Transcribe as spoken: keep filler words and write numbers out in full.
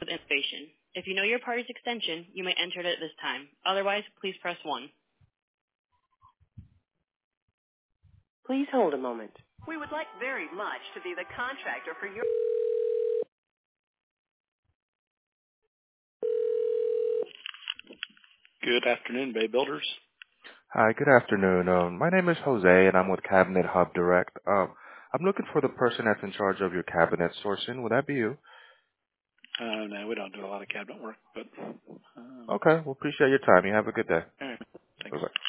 with innovation. If you know your party's extension, you may enter it at this time. Otherwise, please press one. Please hold a moment. We would like very much to be the contractor for your... Good afternoon, Bay Builders. Hi, good afternoon. Um, my name is Jose, and I'm with Cabinet Hub Direct. Um, I'm looking for the person that's in charge of your cabinet sourcing. Would that be you? Uh, no, we don't do a lot of cabinet work, but... Um, Okay, well, appreciate your time. You have a good day. all right, thanks. Bye-bye.